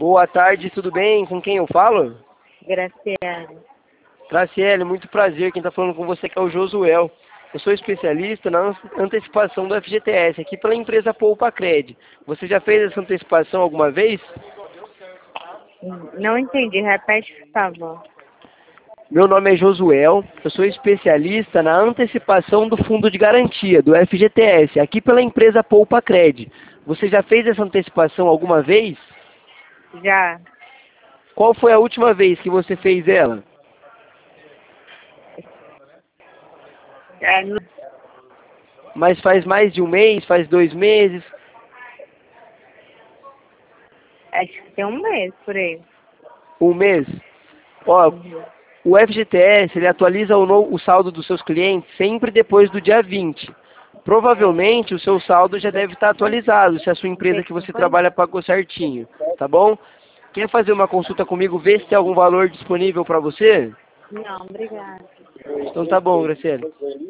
Boa tarde, tudo bem? Com quem eu falo? Graciela. Graciele, muito prazer. Quem está falando com você aqui é o Josuel. Eu sou especialista na antecipação do FGTS, aqui pela empresa Poupacred. Você já fez essa antecipação alguma vez? Não entendi, repete, por favor. Meu nome é Josuel, eu sou especialista na antecipação do fundo de garantia, do FGTS, aqui pela empresa Poupacred. Você já fez essa antecipação alguma vez? Já. Qual foi a última vez que você fez ela? É, Mas faz mais de um mês, faz 2 meses? acho que tem um mês por aí. Um mês? Ó, o FGTS, ele atualiza o saldo dos seus clientes sempre depois do dia 20. Provavelmente o seu saldo já deve estar atualizado, se a sua empresa que você trabalha pagou certinho, tá bom? Quer fazer uma consulta comigo, ver se tem algum valor disponível para você? Não, obrigada. Então tá bom, Graciela.